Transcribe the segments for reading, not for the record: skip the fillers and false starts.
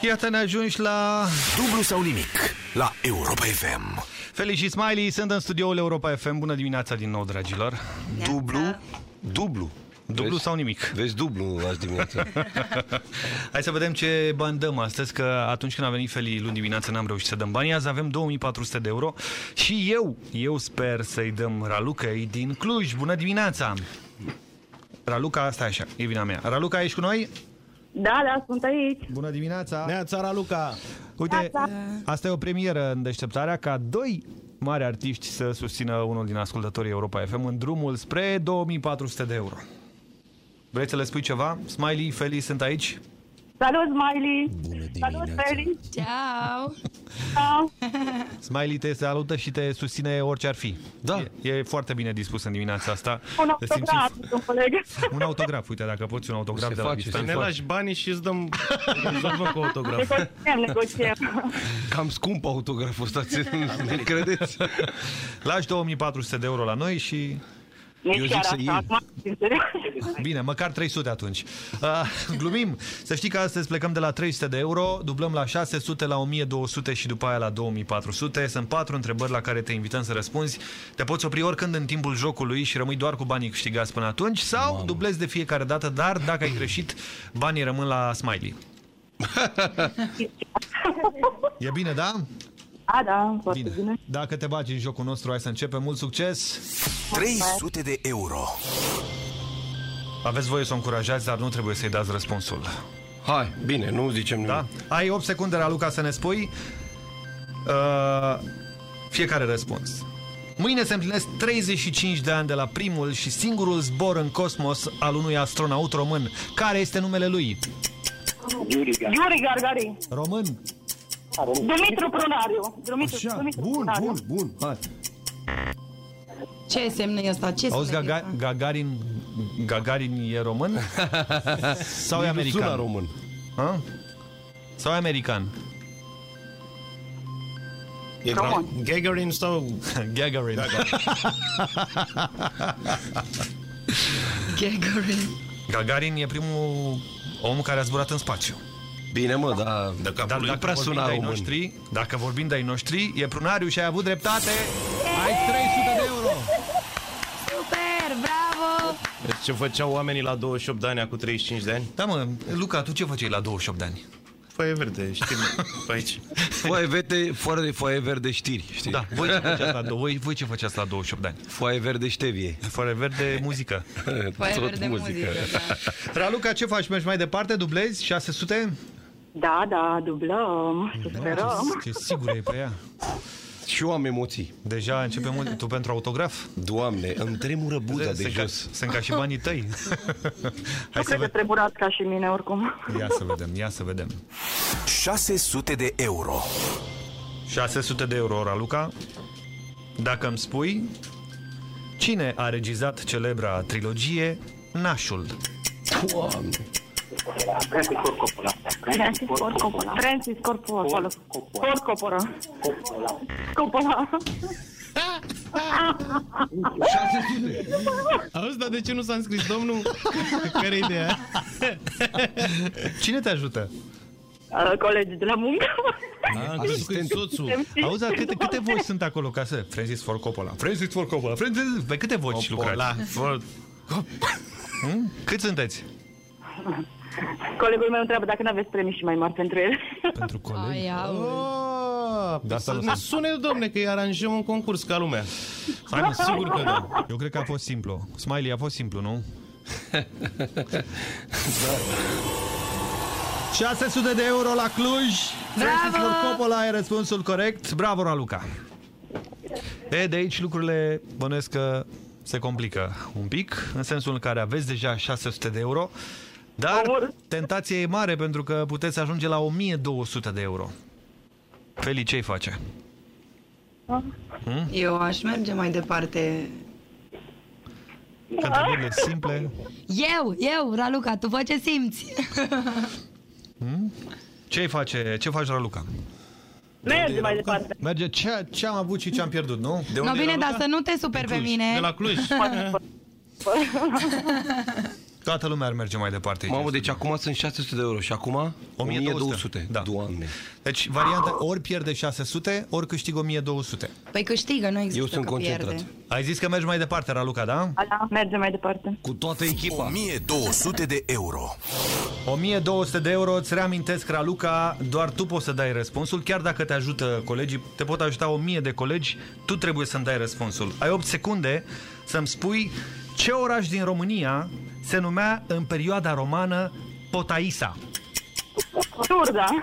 Iată, ne ajungi la Dublu sau nimic la Europa FM. Feli și Smiley sunt în studioul Europa FM. Bună dimineața din nou, dragilor. Dublu Dublu sau nimic. Vezi dublu azi dimineața. Hai să vedem ce bani dăm astăzi, că atunci când a venit Feli luni dimineața n-am reușit să dăm banii. Azi avem 2400 de euro și eu sper să-i dăm Ralucăi din Cluj. Bună dimineața! Raluca, asta e așa, e vina mea. Raluca, ești cu noi? Da, sunt aici. Bună dimineața! Neața, Raluca! Uite, asta e o premieră în deșteptarea, ca doi mari artiști să susțină unul din ascultătorii Europa FM în drumul spre 2400 de euro. Vrei să le spui ceva? Smiley, Feli sunt aici? Salut, Smiley! Bună Salut, dimineața! Feli! Ciao! Ciao! Smiley te salută și te susține orice ar fi. Da. E foarte bine dispus în dimineața asta. Un autograf, un coleg. Un autograf, uite, dacă poți un autograf de la distanță. Ne lași banii și îți dăm cu autograf. Negociem. Cam scump autograful ăsta, ne credeți? Lași 2400 de euro la noi și... Nici chiar să așa, acum, sincer. Bine, măcar 300 atunci. Glumim. Să știi că astăzi plecăm de la 300 de euro, dublăm la 600, la 1200 și după aia la 2400. Sunt 4 întrebări la care te invităm să răspunzi. Te poți opri oricând în timpul jocului și rămâi doar cu banii câștigați până atunci sau dublezi de fiecare dată, dar dacă ai greșit, banii rămân la Smiley. E bine, da? Da, foarte bine. Dacă te bagi în jocul nostru, hai să începem. Mult succes! 300 de euro. Aveți voie să o încurajați, dar nu trebuie să-i dați răspunsul. Hai, bine, nu zicem nimic. Da? Ai 8 secunde, Raluca, să ne spui fiecare răspuns. Mâine se împlinesc 35 de ani de la primul și singurul zbor în cosmos al unui astronaut român. Care este numele lui? Yuri Gagarin. Român? Dumitru Prunariu. Așa, Dumitru bun, Prunariu. bun, hai. Ce semn e ăsta? Ce Auzi, semn e ăsta? Gagarin e român? Sau e american? Sună român. Ha? Sau e american? E Gagarin sau... Gagarin. Gagarin. Gagarin e primul om care a zburat în spațiu. Bine, mă, dar Dar nu prea suna român. Dacă vorbim de ai noștri, e Prunariu și ai avut dreptate. Ai 300 de euro. Super, bravo! Deci ce făceau oamenii la 28 de ani, cu 35 de ani? Da, mă, Luca, tu ce făceai la 28 de ani? Foaie verde, știi, pe aici. Foaie verde știri, știi? Da, voi ce făceați la 28 de ani? Foaie verde ștevie. Foaie verde muzică. Foaie verde muzică, da. Raluca, ce faci? Mergi mai departe? Dublezi? 600? Da, dublăm. Să sperăm. Ce sigur e pe ea. Și eu am emoții. Deja începem tu pentru autograf? Doamne, îmi tremură buza de jos. Sunt ca și banii tăi. Nu cred că treburați ca și mine, oricum. Ia să vedem. 600 de euro. 600 de euro, Raluca. Dacă îmi spui, cine a regizat celebra trilogie Nașul? Doamne. Francis Ford Coppola. Auzi, dar de ce nu s-a înscris domnul? Care-i ideea? Cine te ajută? Colegii de la muncă. Soțul. Auzi, câte voci sunt acolo ca să... Francis Ford Coppola. Pe câte voci lucrați? Cât sunteți? Colegul meu întreabă dacă nu aveți premii și mai mari pentru el. Pentru colegi? Ai, au. Să ne sune, domne, că îi aranjăm un concurs ca lumea. Hai, mă, sigur că da. Eu cred că a fost simplu. Smiley, a fost simplu, nu? Da. 600 de euro la Cluj. Francis Ford Coppola e răspunsul corect. Bravo, Raluca. De aici lucrurile bănuiesc că se complică un pic, în sensul în care aveți deja 600 de euro, dar tentația e mare pentru că puteți ajunge la 1200 de euro. Feli, ce-i face? Eu aș merge mai departe. Categoriile simple. Eu, Raluca, tu fă ce simți. Ce faci, Raluca? Merge mai departe. Merge ce am avut și ce am pierdut, nu? No, bine, dar să nu te superi pe mine. De la Cluj. Toată lumea ar merge mai departe. Mamă, deci acum sunt 600 de euro și acum 1200. Da. Doamne. Deci varianta ori pierde 600, ori câștigă 1200. Păi câștigă, nu există. Eu sunt că concentrat. pierde. Ai zis că mergi mai departe, Raluca, da? Da, mergem mai departe. Cu toată echipa. 1200 de euro. 1200 de euro, îți reamintesc, Raluca, doar tu poți să dai răspunsul, chiar dacă te ajută colegii, te pot ajuta 1000 de colegi, tu trebuie să-mi dai răspunsul. Ai 8 secunde să-mi spui ce oraș din România se numea în perioada romană Potaisa. Turda.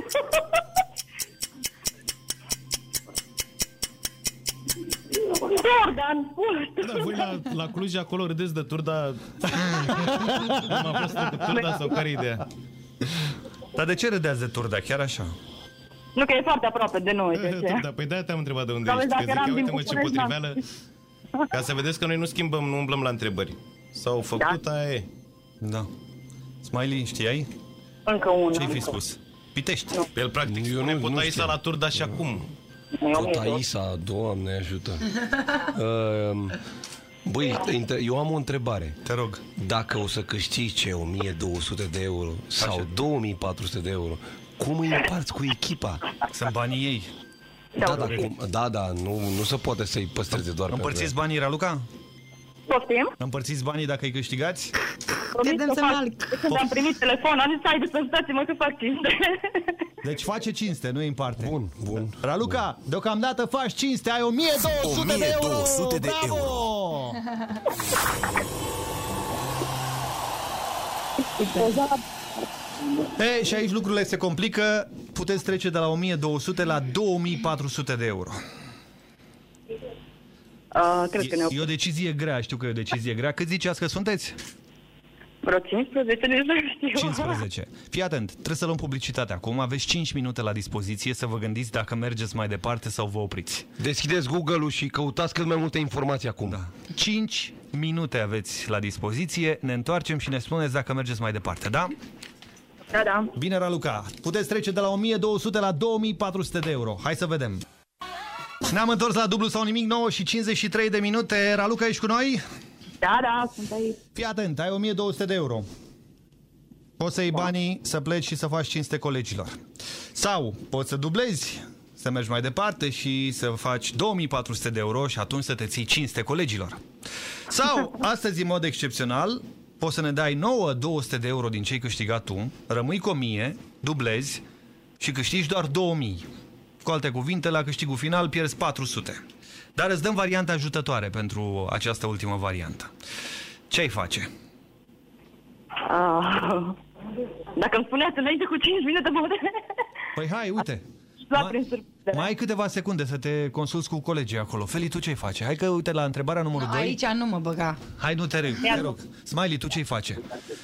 Turda, în pula. Da, voi la Cluj acolo râdeți de Turda. Cum a fost cu Turda sau care ideea? Dar de ce râdeați de Turda, chiar așa? Nu, că e foarte aproape de noi. Da, păi de-aia te-am întrebat de unde Doamne, ești. Că dacă zic, eram din uite-mă ce București, potriveală. Ca să vedeți că noi nu schimbăm, nu umblăm la întrebări. S-au făcut, Da. aia e. Da. Smiley, știai? Încă una. Ce-ai fi spus? Pitești. El practic spune nu Potaisa știu. la Turda și acum. Potaisa, Doamne ajută. Băi, eu am o întrebare. Te rog. Dacă o să câștige 1200 de euro sau 2400 de euro, cum îi împarți cu echipa? Sunt banii ei. Da, nu se poate să-i păstreze doar pe Împărțiți banii, Raluca? Poftim? Împărțiți banii dacă îi câștigați? Pierdem să malc. Când am primit telefon, am zis, haide să stați-mă că fac cinste. Deci face cinste, nu îi împarte. Bun. Raluca, deocamdată faci cinste, ai 1200 de euro! 1200 de Bravo! Și aici lucrurile se complică. Puteți trece de la 1200 la 2400 de euro. Cred că ne-au E o decizie grea, știu că e o decizie grea. Cât ziceați că sunteți? vreo 15, nici nu știu. 15. Fii atent, trebuie să luăm publicitate acum. Aveți 5 minute la dispoziție să vă gândiți dacă mergeți mai departe sau vă opriți. Deschideți Google-ul și căutați cât mai multe informații acum. Da. 5 minute aveți la dispoziție. Ne întoarcem și ne spuneți dacă mergeți mai departe, da? Da. Bine, Raluca. Puteți trece de la 1200 la 2400 de euro. Hai să vedem. Ne-am întors la dublu sau nimic, 9 și 53 de minute. Raluca, ești cu noi? Da, sunt aici. Fii atent, ai 1200 de euro. Poți să iei banii, să pleci și să faci cinste colegilor. Sau poți să dublezi, să mergi mai departe și să faci 2400 de euro și atunci să te ții cinste colegilor. Sau, astăzi, în mod excepțional, poți să ne dai 200 de euro din ce ai câștigat tu, rămâi cu 1000, dublezi și câștigi doar 2000. Cu alte cuvinte, la câștigul final pierzi 400. Dar îți dăm varianta ajutătoare pentru această ultimă variantă. Ce ai face? Dacă îmi spuneați înainte cu 5 minute, Păi hai, uite. Mai ai câteva secunde să te consulți cu colegii acolo. Feli, tu ce-ai face? Hai că, uite, la întrebarea numărul 2. Aici nu mă băga. Hai, nu te rog. Smiley, tu ce-ai face?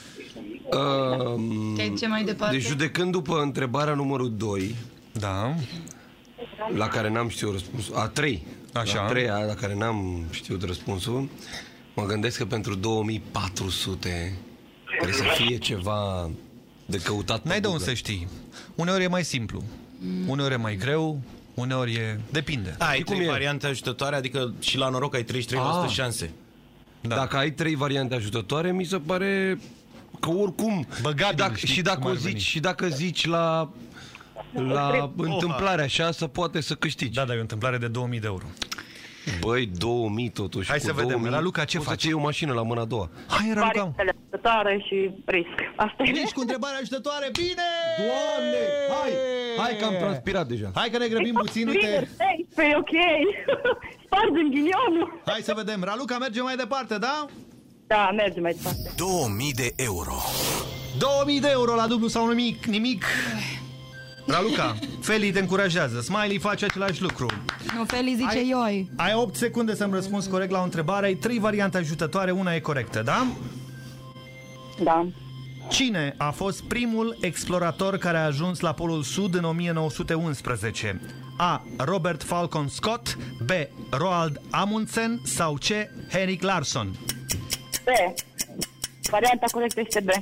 Ce mai departe? Deci judecând după întrebarea numărul 2, Da. la care n-am știut răspunsul, a 3, Așa. la 3-a, la care n-am știut răspunsul, mă gândesc că pentru 2400 trebuie să fie ceva de căutat pe N-ai de unde Google. să știi. Uneori e mai simplu. Uneori e mai greu. Uneori e... Depinde. Ai cum 3 e? variante ajutătoare, adică și la noroc ai 33% șanse. Da. Dacă ai 3 variante ajutătoare, mi se pare că oricum Băgabil, știi cum ar veni. și dacă zici la întâmplare așa, să poate să câștigi. Da, dar e o întâmplare de 2000 de euro. Băi, 2000 totuși. Hai cu să vedem. 2000, Raluca, ce poți faci? să iei o mașină la mâna a doua. Hai, Raluca. Variantele ajutătoare și risc. Asta e. Ești cu întrebarea ajutătoare. Bine! Doamne! Hai că am transpirat deja. Hai că ne grăbim puțin, uite. E ok. Spargem ghinionul. Hai să vedem. Raluca merge mai departe, da? Da, mergem mai departe. 2000 de euro. 2000 de euro la dublu sau nimic. Raluca, Feli te încurajează. Smiley face același lucru. Nu, Feli zice ioi. Ai 8 secunde să-mi răspunzi corect la o întrebare. Ai 3 variante ajutătoare, una e corectă, da? Da. Cine a fost primul explorator care a ajuns la Polul Sud în 1911? A. Robert Falcon Scott, B. Roald Amundsen sau C. Henrik Larsson? B. Varianta corectă este B.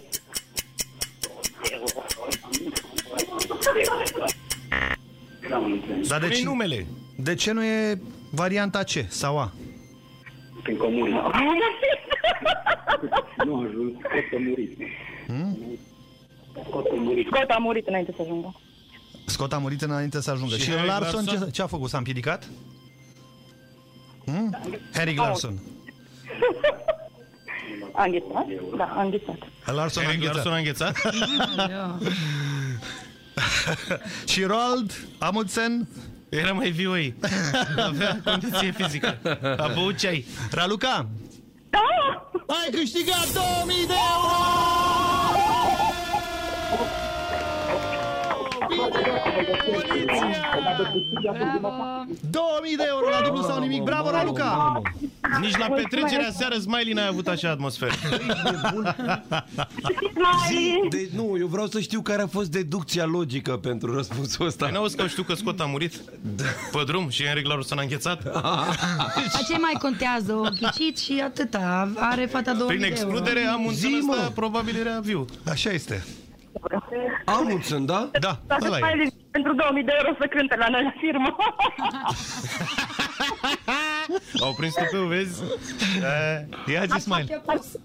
Dar Spune numele. de ce nu e varianta C sau A? Nu a ajuns, Scott a murit. Scott a murit înainte să ajungă. Scott a murit înainte să ajungă. Și Larson ce a făcut? S-a împiedicat? Henrik Larsson. A înghețat? Da, a înghețat. Larson a înghețat. Și Roald Amundsen era mai vioi. Avea condiție fizică. A băut ceai. Raluca, Da! ai câștigat 2000 de euro! 2000 de euro la dublu sau nimic. Bravo, Raluca! Nici la petrecerea seară Smiley n-ai avut așa atmosferă. Deci nu, eu vreau să știu care a fost deducția logică pentru răspunsul ăsta. Păi n-auzi că știu că Scott a murit pe drum și Henrik Larsson a înghețat? Ce mai contează? O ghicit și atâta. Are fata 2000 Prin de euro. excludere, Amundsen ăsta probabil era viu. Așa este. Amundsen, da? Da, Dacă ăla e. Smiley pentru 2000 de euro să cânte la noi la firmă. Au prins tupeu, vezi? Ia zi, Smile.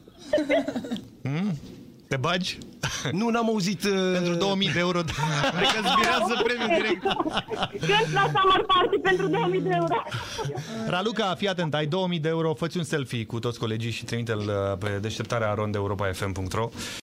Te bagi? Nu, n-am auzit... Pentru 2000 de euro. Cred că îți virează premiul direct. Cânt la Summer Party pentru 2000 de euro. Raluca, fii atent, ai 2000 de euro, fă-ți un selfie cu toți colegii și trimite-l pe deșteptarea rondeeuropa.fm.ro.